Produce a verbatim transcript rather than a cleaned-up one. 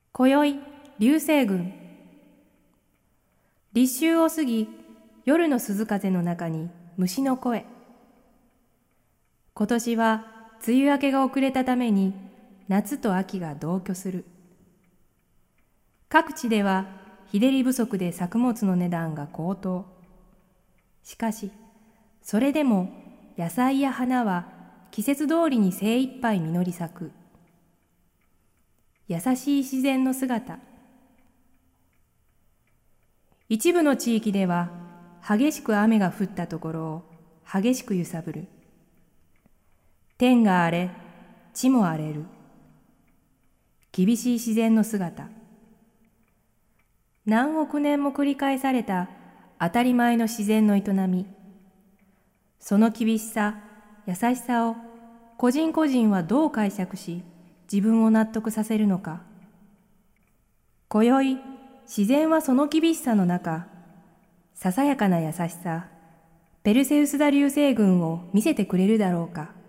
今宵、流星群。立秋を過ぎ、夜の涼風の中に虫の声。今年は梅雨明けが遅れたために夏と秋が同居する。各地では日照り不足で作物の値段が高騰。しかし、それでも野菜や花は季節通りに精一杯実り咲く。優しい自然の姿。一部の地域では激しく雨が降ったところを激しく揺さぶる。天が荒れ、地も荒れる。厳しい自然の姿。何億年も繰り返された当たり前の自然の営み。その厳しさ、優しさを個人個人はどう解釈し、自分を納得させるのか。今宵、自然はその厳しさの中、ささやかな優しさ、ペルセウス座流星群を見せてくれるだろうか。